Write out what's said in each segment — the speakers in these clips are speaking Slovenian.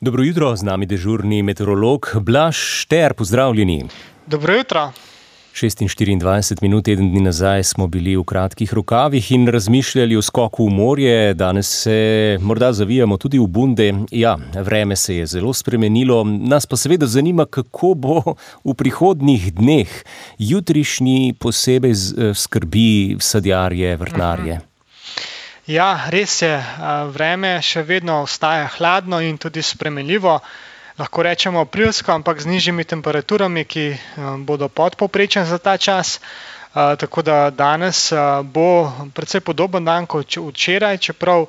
Dobro jutro, z nami dežurni meteorolog Blaž Šter, pozdravljeni. Dobro jutro. 26 minut, teden dni nazaj smo bili v kratkih rokavih in razmišljali o skoku v morje. Danes se morda zavijamo tudi v bunde. Ja, vreme se je zelo spremenilo. Nas pa seveda zanima, kako bo v prihodnjih dneh. Jutrišnji posebej skrbi sadjarje, vrtnarje. Ja, res je. Vreme še vedno ostaja hladno in tudi spremenljivo. Lahko rečemo aprilsko, ampak z nižjimi temperaturami, ki bodo podpovprečne za ta čas. Tako da danes bo precej podoben dan kot včeraj, čeprav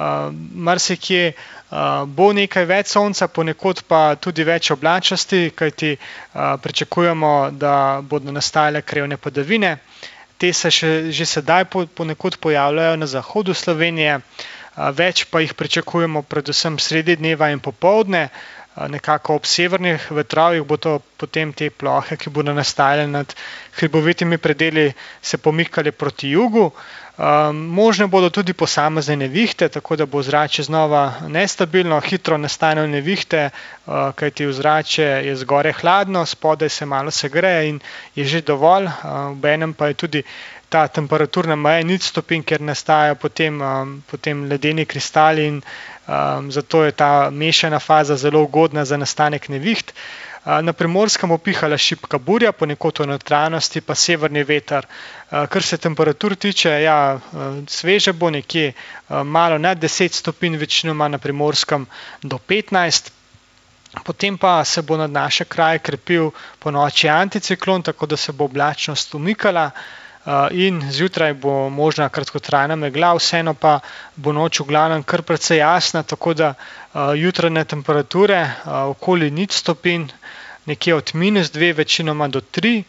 marsikje bo nekaj več sonca, ponekod pa tudi več oblačnosti, kajti pričakujemo, da bodo nastajale krevne padavine. Te se že sedaj ponekod pojavljajo na zahodu Slovenije, več pa jih pričakujemo predvsem sredi dneva in popoldne. Nekako ob severnih vetrovih bo to potem te plohe, ki bodo nastajale nad hribovitimi predeli, se pomikale proti jugu. Možne bodo tudi posamezne nevihte, tako da bo ozračje znova nestabilno, hitro nastanejo nevihte, kajti ozračje je zgoraj hladno, spodaj se malo segreje in je že dovolj. Obenem pa je tudi ta temperaturna meja 0 stopinj, ker nastajajo potem ledeni kristali in zato je ta mešana faza zelo ugodna za nastanek neviht. Na Primorskem bo pihala šibka burja, ponekod v notranjosti pa severni veter. Kar se temperatur tiče, ja, sveže bo nekje malo nad 10 stopinj, večinoma na Primorskem do 15. Potem pa se bo nad naše kraje krepil ponoči anticiklon, tako da se bo oblačnost umikala in zjutraj bo možna kratkotrajna megla, vseeno pa bo noč v glavnem kar precej jasna, tako da jutranje temperature okoli 0 stopinj, nekje od -2, večinoma do 3,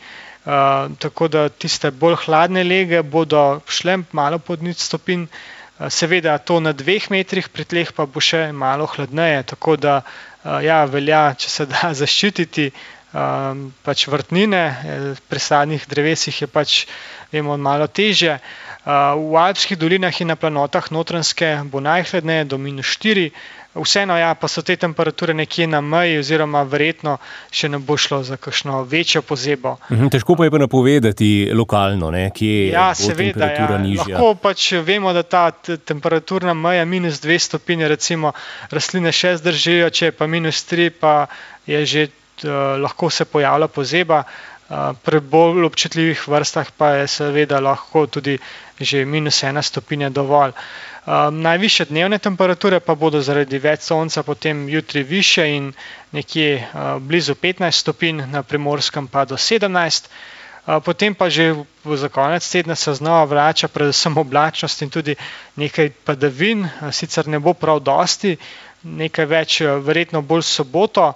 tako da tiste bolj hladne lege bodo šle malo pod 0 stopinj, seveda to na 2 metrih, pri tleh pa bo še malo hladneje, tako da ja, velja, če se da zaščititi pač vrtnine, pri sadnih drevesih je pač vemo malo težje. V alpskih dolinah in na planotah Notranjske bo najhladneje do -4. Vseeno ja, pa so te temperature nekje na meji oziroma verjetno še ne bo šlo za kakšno večjo pozebo. Težko pa je pa napovedati lokalno, ne, kje bo temperatura nižja. Lahko pač vemo, da ta temperaturna meja -2 stopinje recimo rastline še zdržijo, če je pa -3, pa je že lahko se pojavlja pozeba. Pri bolj občutljivih vrstah pa je seveda lahko tudi že -1 stopinja dovolj. Najvišje dnevne temperature pa bodo zaradi več sonca potem jutri višje in nekje blizu 15 stopinj, na Primorskem pa do 17. Potem pa že za konec tedna se znova vrača predvsem oblačnost in tudi nekaj padavin, sicer ne bo prav dosti, nekaj več verjetno bolj soboto,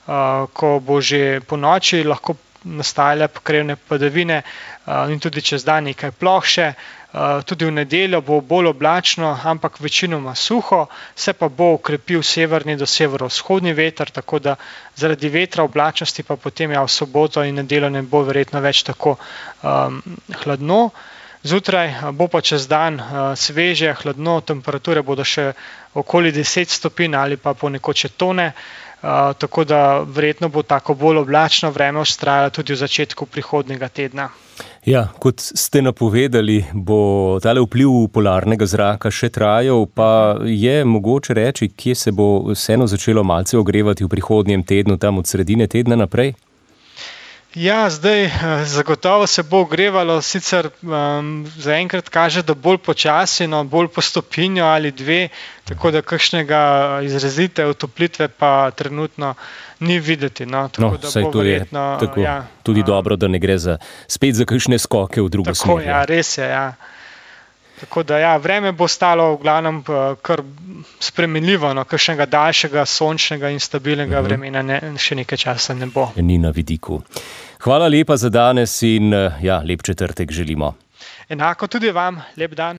ko bo že po noči lahko nastajale krevne padavine in tudi čez dan nekaj ploh še. Tudi v nedeljo bo bolj oblačno, ampak večinoma suho, se pa bo okrepil severni do severovzhodni veter, tako da zaradi vetra oblačnosti pa potem v soboto in nedeljo ne bo verjetno več tako hladno. Zjutraj bo pa čez dan sveže, hladno, temperature bodo še okoli 10 stopinj ali pa ponekod še tone, tako da verjetno bo tako bolj oblačno vreme vztrajalo tudi v začetku prihodnjega tedna. Ja, kot ste napovedali, bo tale vpliv polarnega zraka še trajal, pa je mogoče reči, kje se bo vseeno začelo malce ogrevati v prihodnjem tednu, tam od sredine tedna naprej? Ja, zdaj zagotovo se bo ogrevalo, sicer zaenkrat kaže, da bolj počasi, no, bolj po stopinjo ali 2, tako da kakšnega izrazite otoplitve pa trenutno ni videti. No, tako da saj bo to verjetno, je tako, ja, tudi dobro, da ne gre spet za kakšne skoke v drugo smer. Tako, ja, res je, ja. Tako da ja, vreme bo stalo v glavnem kar spremenljivo, no, kakšnega daljšega, sončnega in stabilnega vremena še nekaj časa ne bo. Ni na vidiku. Hvala lepa za danes in ja, lep četrtek želimo. Enako tudi vam, lep dan.